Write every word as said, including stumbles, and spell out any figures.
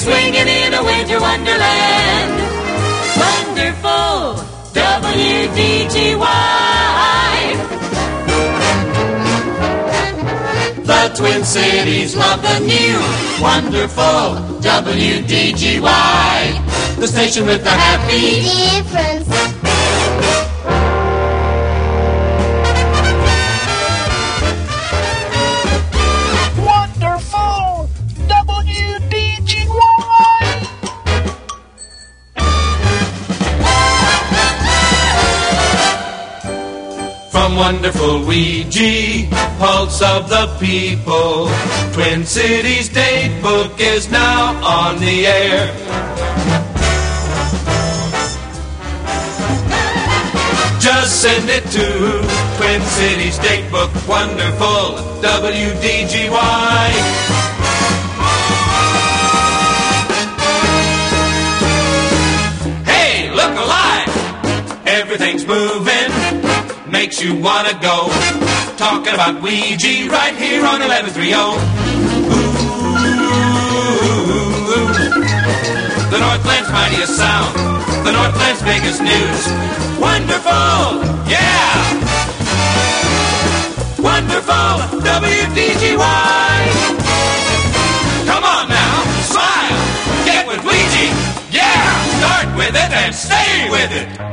swinging in a winter wonderland. Wonderful W D G Y. The Twin Cities love the new wonderful W D G Y. The station with the happy difference. Wonderful W D G Y. From wonderful Ouija, pulse of the people, Twin Cities date book is now on the air. Just send it to Twin Cities date book, wonderful W D G Y. Hey, look alive! Everything's moving, makes you wanna go. Talking about Ouija right here on eleven thirty. Ooh, the Northland's mightiest sound, the Northland's biggest news. Wonderful, yeah! Wonderful W D G Y. Come on now, smile, get with Ouija, yeah! Start with it and stay with it.